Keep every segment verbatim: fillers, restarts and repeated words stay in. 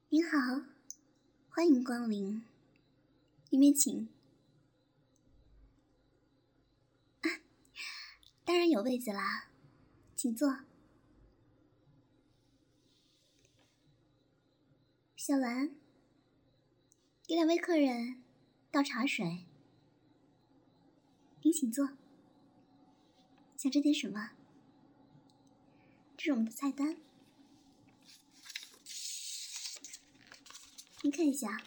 您好，欢迎光临，里面请。啊，当然有位子啦，请坐。小兰，给两位客人倒茶水。您请坐。想吃点什么？这是我们的菜单，您看一下。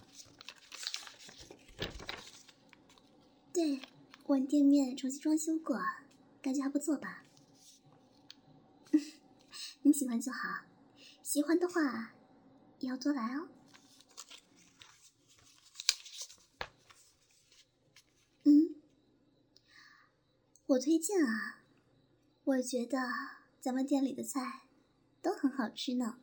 对，我们店面重新装修过，感觉还不错吧？您喜欢就好，喜欢的话也要多来哦。嗯，我推荐啊，我觉得咱们店里的菜都很好吃呢。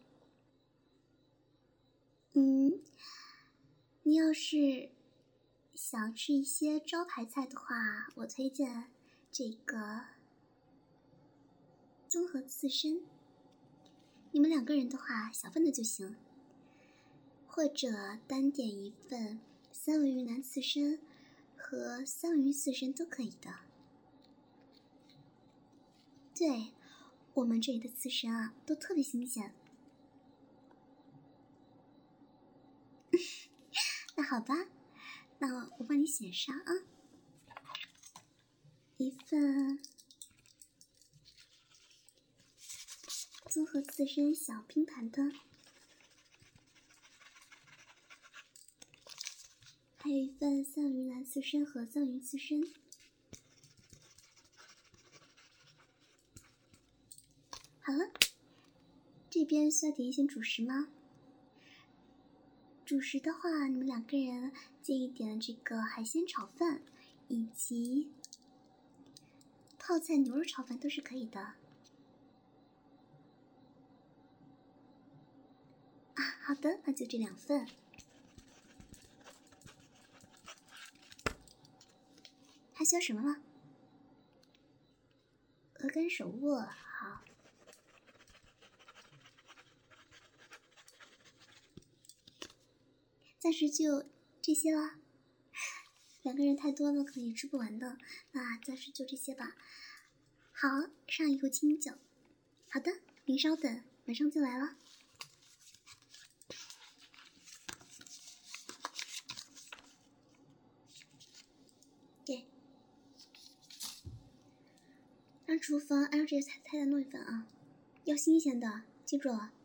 嗯，你要是想吃一些招牌菜的话，我推荐这个综合刺身。你们两个人的话，小份的就行，或者单点一份三文鱼腩刺身和三文鱼刺身都可以的。对，我们这里的刺身啊，都特别新鲜。那好吧，那我帮你写上啊，一份综合刺身小拼盘的，还有一份三文鱼腩刺身和三文鱼刺身。好了，这边需要点一些主食吗？主食的话，你们两个人建议点这个海鲜炒饭以及泡菜牛肉炒饭都是可以的。啊，好的，那就这两份。还需要什么吗？鹅肝手握，好。暂时就这些了，两个人太多了可能也吃不完的，那暂时就这些吧。好，上一壶清酒。好的，您稍等，马上就来了。给，让厨房按照这些菜菜单弄一份啊，要新鲜的，记住了。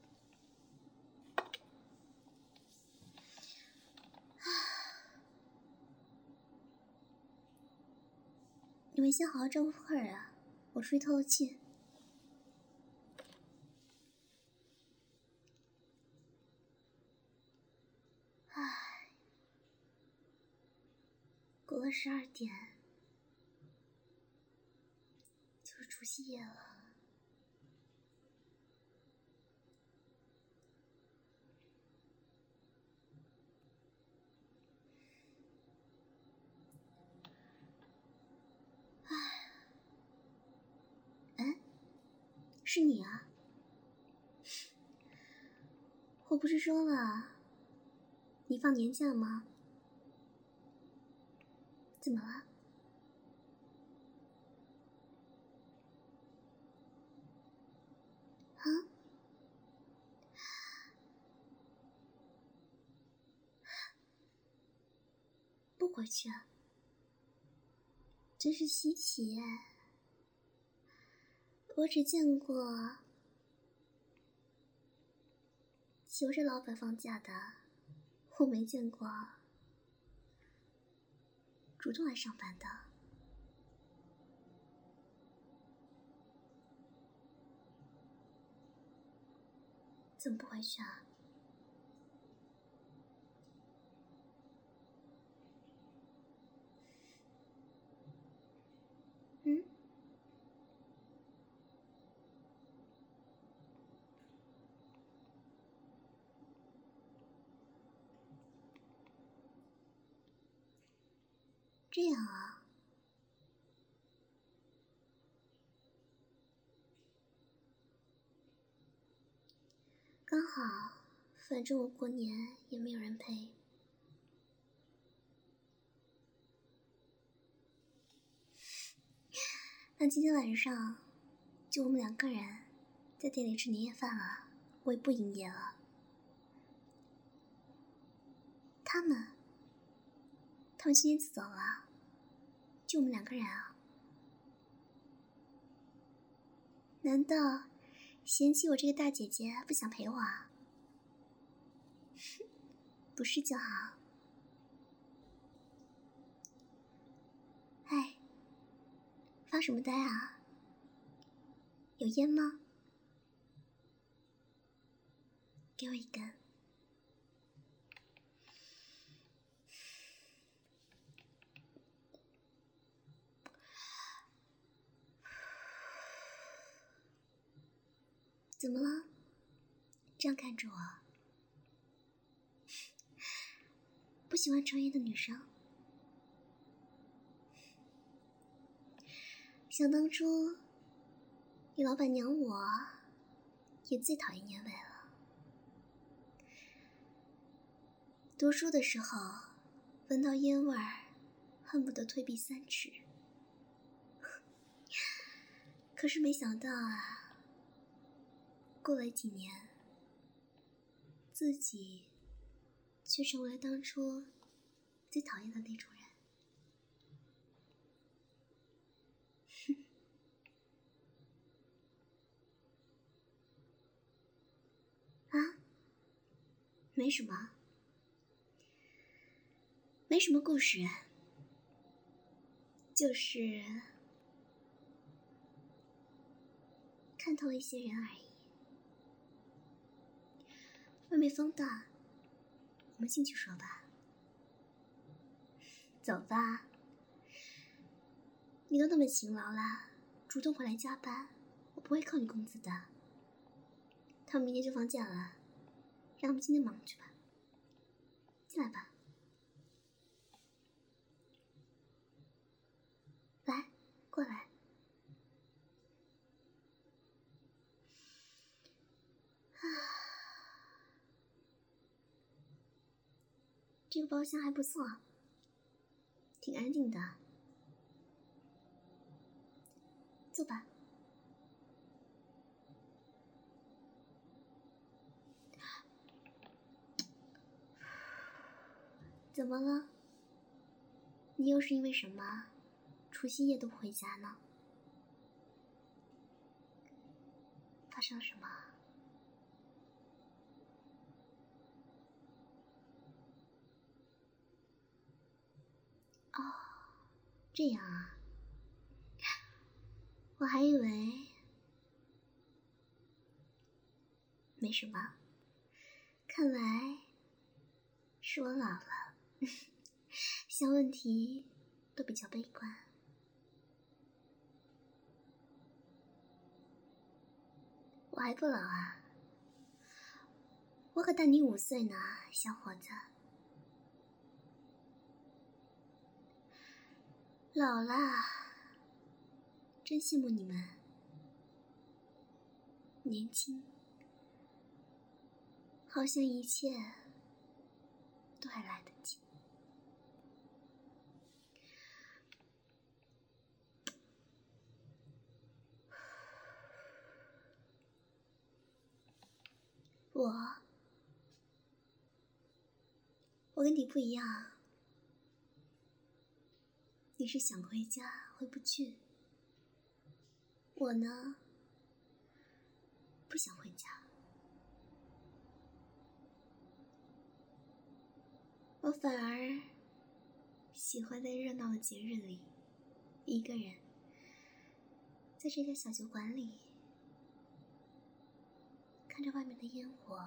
你们先好好招呼客人啊，我出去透透气。唉，过了十二点，就是除夕夜了。唉，哎，是你啊？我不是说了，你放年假吗？怎么了？啊？不回去啊？真是稀奇哎！我只见过求着老板放假的，我没见过主动来上班的。怎么不回去啊？嗯？这样啊？刚好反正我过年也没有人陪。那今天晚上就我们两个人在店里吃年夜饭了，我也不营业了。他们，他们今天就走了，就我们两个人啊？难道嫌弃我这个大姐姐不想陪我啊？不是就好。哎，发什么呆啊？有烟吗？给我一根。怎么了？这样看着我？不喜欢抽烟的女生？想当初，你老板娘我也最讨厌烟味了。读书的时候，闻到烟味儿，恨不得退避三尺。可是没想到啊，过了几年，自己却成为了当初最讨厌的那种人。啊？没什么，没什么故事，就是看透一些人而已。外面风大，我们进去说吧。走吧，你都那么勤劳了，主动回来加班，我不会扣你工资的。他们明天就放假了，让他们今天忙去吧。进来吧。来，过来。啊，这个包厢还不错，挺安静的。坐吧。怎么了？你又是因为什么除夕夜都不回家呢？发生了什么？哦，这样啊。我还以为没什么，看来是我老了，想问题都比较悲观。我还不老啊，我可大你五岁呢，小伙子。老了，真羡慕你们，年轻，好像一切都还来得及。我，我跟你不一样，你是想回家回不去，我呢，不想回家。我反而喜欢在热闹的节日里，一个人在这家小酒馆里，看着外面的烟火，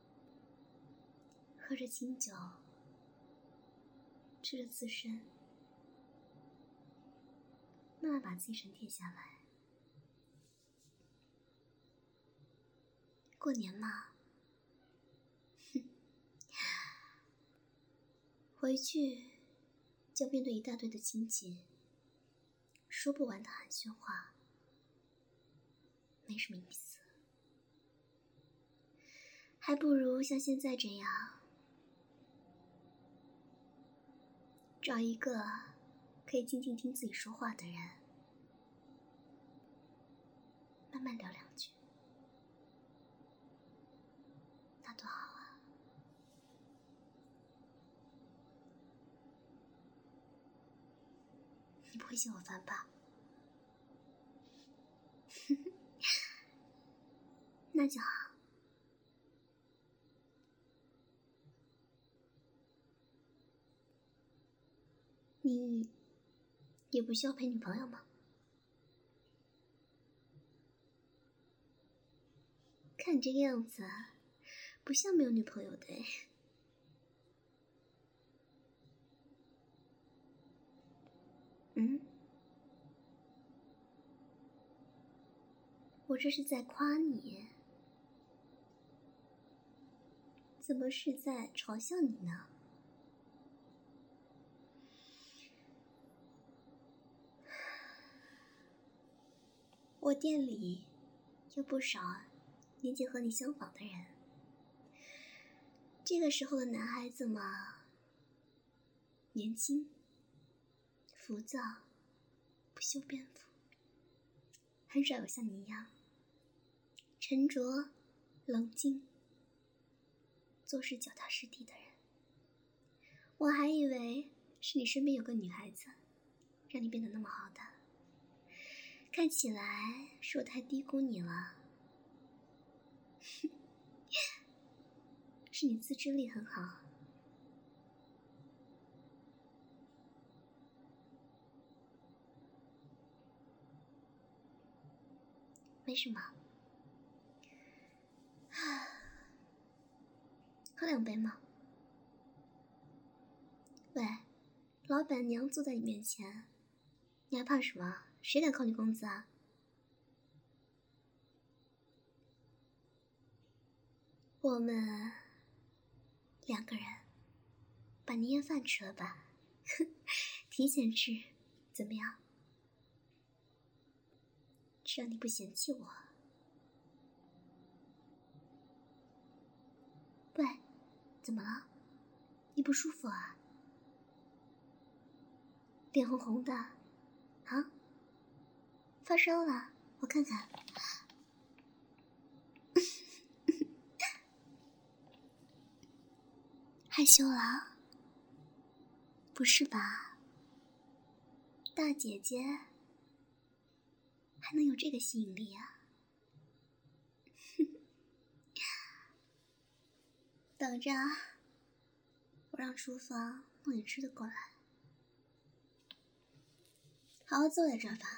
喝着清酒，吃着刺身，慢慢把自己沉淀下来。过年嘛，哼，回去就面对一大堆的亲戚，说不完的寒暄话，没什么意思。 还不如像现在这样，找一个可以静静听自己说话的人，慢慢聊两句，那多好啊！你不会嫌我烦吧？那就好。你也不需要陪女朋友吗？看你这个样子，不像没有女朋友的哎。嗯？我这是在夸你，怎么是在嘲笑你呢？我店里有不少年纪和你相仿的人，这个时候的男孩子嘛，年轻、浮躁、不修边幅，很少有像你一样沉着、冷静、做事脚踏实地的人。我还以为是你身边有个女孩子，让你变得那么好的。看起来是我太低估你了。是你自制力很好。没什么。喝两杯吗？喂，老板娘坐在你面前，你还怕什么？谁敢扣你工资啊？我们两个人把年夜饭吃了吧，提前吃，怎么样？只要你不嫌弃我。喂，怎么了？你不舒服啊？脸红红的，啊？发烧了？我看看。害羞了？不是吧？大姐姐还能有这个吸引力啊？等着，我让厨房弄点吃的过来。好好坐在这儿吧。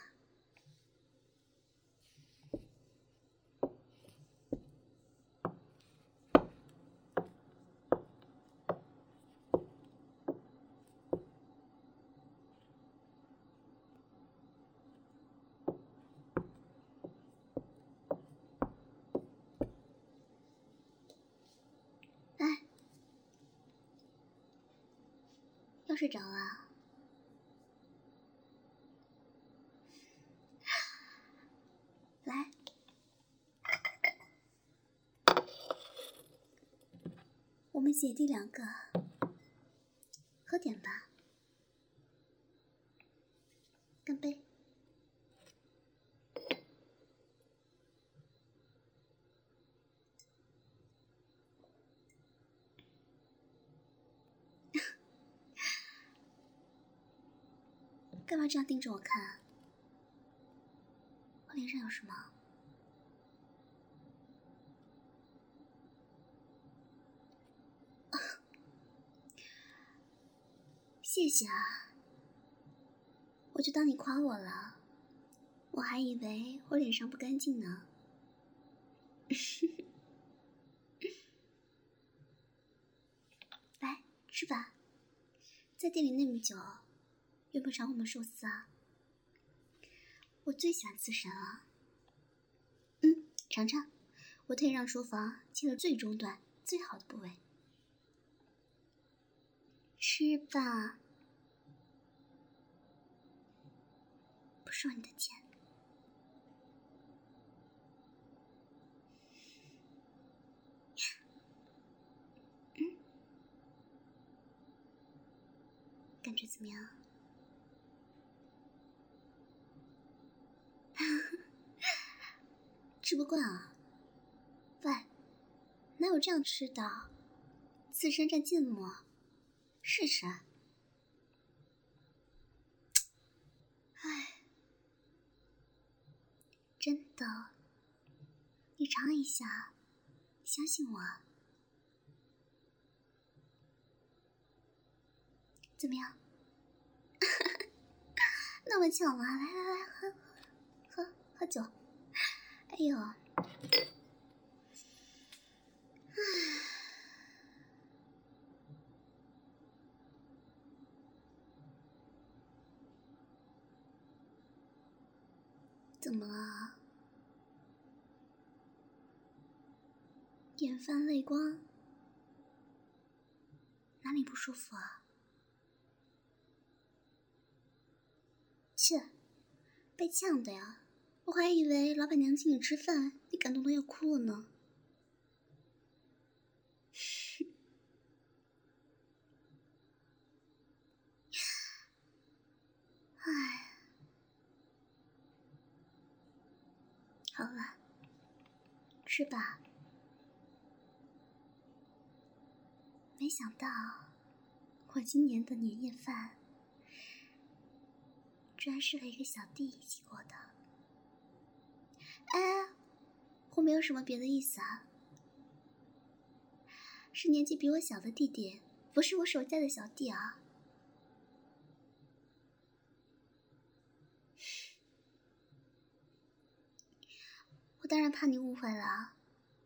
来，要睡着了？来，我们姐弟两个喝点吧，干杯。干嘛这样盯着我看？我脸上有什么？谢谢啊，我就当你夸我了，我还以为我脸上不干净呢。来，吃吧，在店里那么久，有没有尝过我们寿司啊？我最喜欢刺身了。嗯，尝尝，我特意让厨房切了最中段、最好的部位。吃吧，不收你的钱。 感觉怎么样？吃不惯啊？喂，哪有这样吃的？刺身蘸芥末，试试。唉，真的，你尝一下，相信我。怎么样？那么巧吗？来来来，喝喝喝酒。哎呦，唉，怎么了？眼泛泪光，哪里不舒服啊？切，被呛的呀！我还以为老板娘请你吃饭，你感动的要哭了呢。唉，好了，吃吧。没想到，我今年的年夜饭，居然是和一个小弟一起过的。哎，我没有什么别的意思啊，是年纪比我小的弟弟，不是我手下的小弟啊。我当然怕你误会了啊，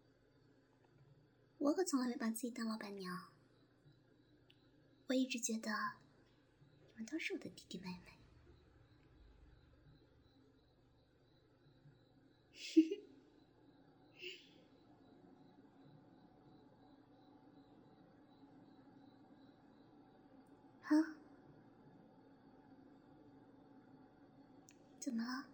我可从来没把自己当老板娘，我一直觉得你们都是我的弟弟妹妹。好，怎么了？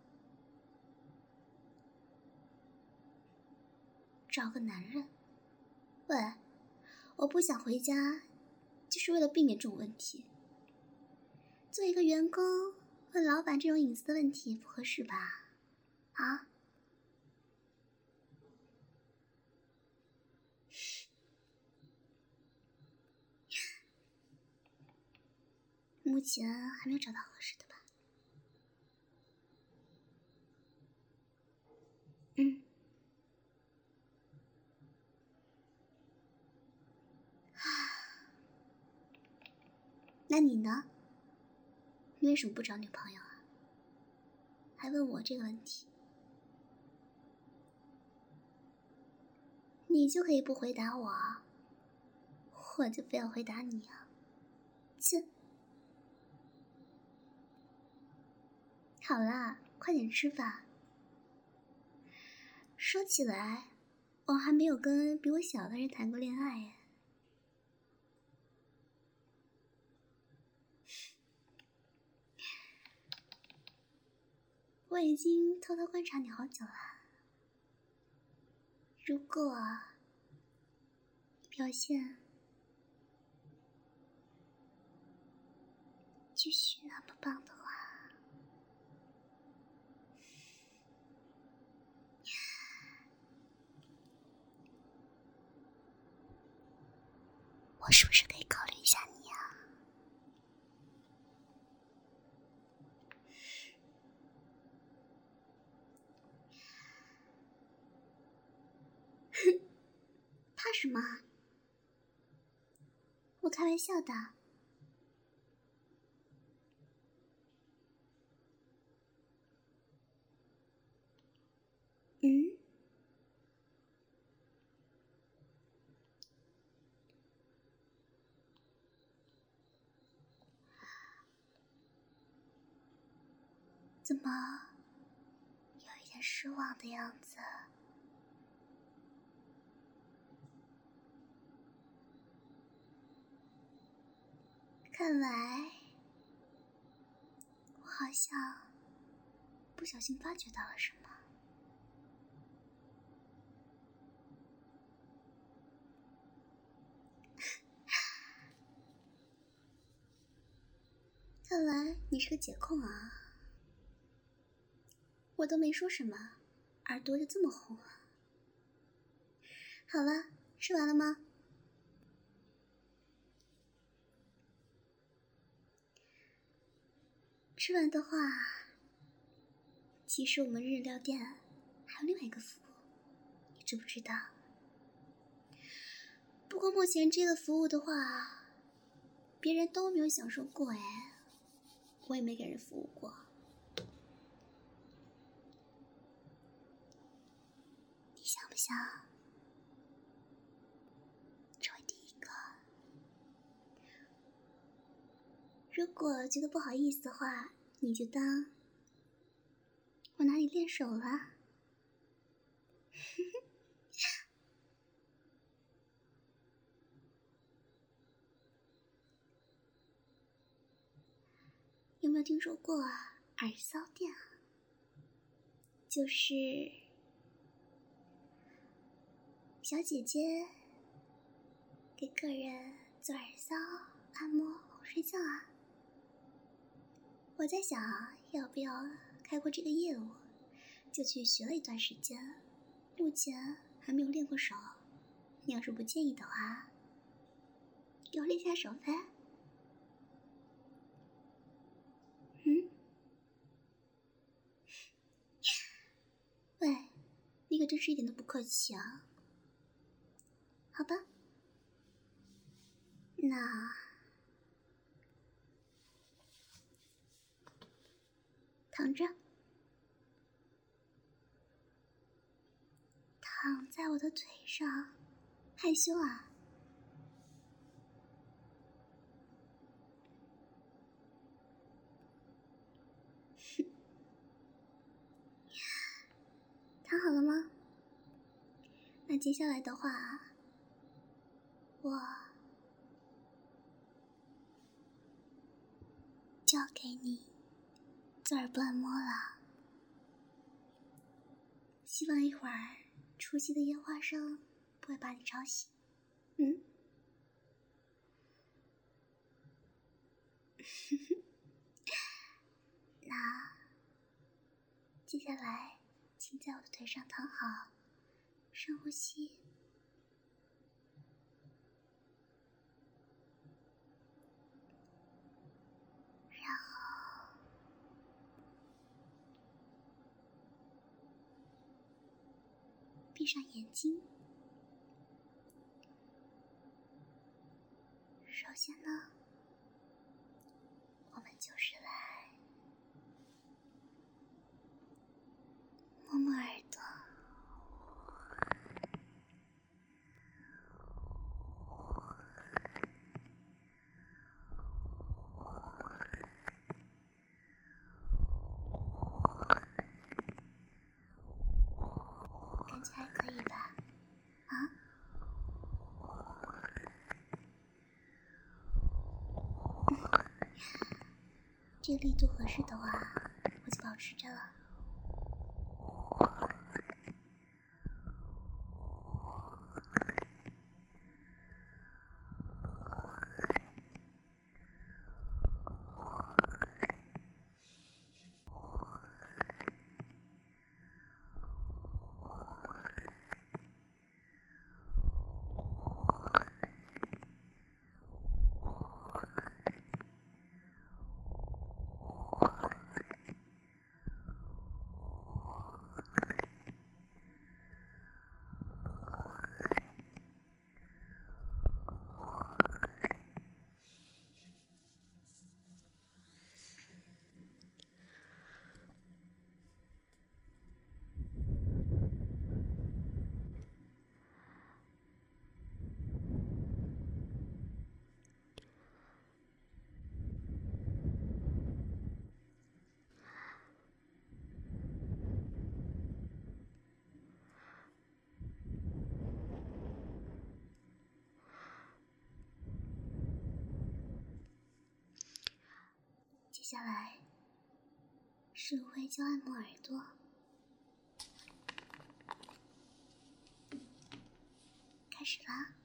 找个男人？喂，我不想回家，就是为了避免这种问题。做一个员工问老板这种隐私的问题不合适吧？啊？目前还没有找到合适的吧？嗯。那你呢？你为什么不找女朋友啊？还问我这个问题？你就可以不回答我，我就非要回答你啊！切！好啦，快点吃吧。说起来，我还没有跟比我小的人谈过恋爱耶。我已经偷偷观察你好久了。如果表现继续那么棒的话，我是不是可以考虑一下你啊？怕什么？我开玩笑的。嗯？怎么有一点失望的样子？看来我好像不小心发觉到了什么。 看来你是个姐控啊，我都没说什么，耳朵就这么红啊。好了，吃完了吗？吃完的话，其实我们日料店还有另外一个服务，你知不知道？不过目前这个服务的话，别人都没有享受过哎，我也没给人服务过。你想不想成为第一个？如果觉得不好意思的话，你就当我拿你练手了。有没有听说过耳骚店啊？就是小姐姐给客人做耳骚、按摩、哄睡觉啊。我在想，要不要开过这个业务，就去学了一段时间，目前还没有练过手。你要是不介意的话，给我练下手呗。嗯？喂，你可真是一点都不客气啊。好吧，那躺着，躺在我的腿上，害羞啊？躺好了吗？那接下来的话，我就要给你做耳部按摩了。希望一会儿出戏的烟花声不会把你吵醒。嗯？那接下来请在我的腿上躺好，深呼吸，然后闭上眼睛。首先呢，我们就是来摸摸耳朵。感觉还可以吧？啊？这个力度合适的话，我就保持着了。接下来是芦荟胶按摩耳朵，开始啦！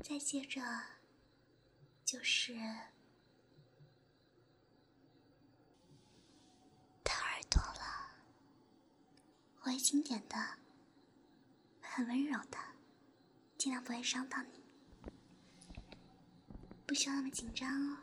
再接着就是他耳朵了，我会轻点的，很温柔的，尽量不会伤到你，不需要那么紧张哦。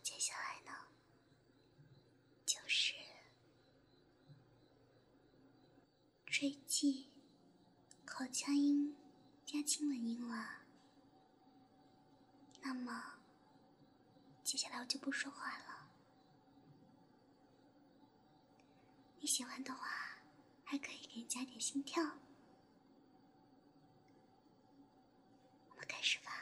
接下来呢，就是吹气、口腔音加亲吻音了。那么，接下来我就不说话了。你喜欢的话，还可以给你加点心跳。我们开始吧。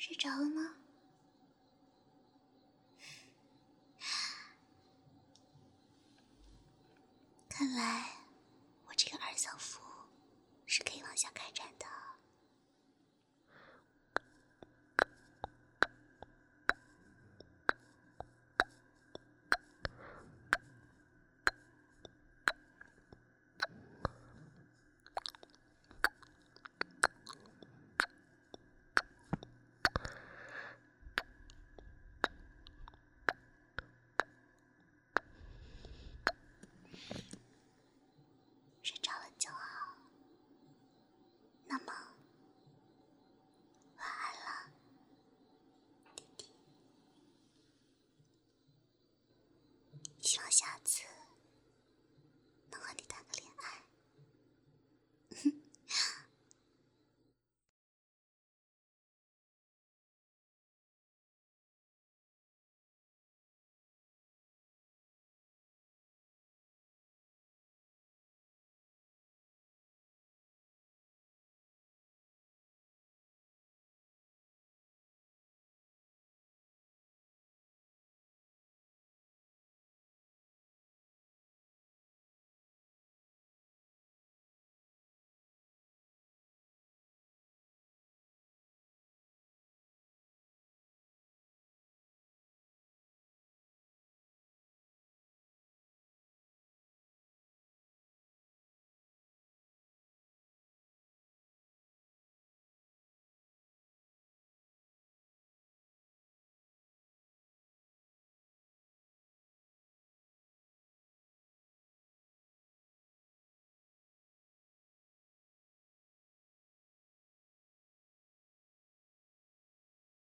睡着了吗？看来我这个二小福是可以往下开展的。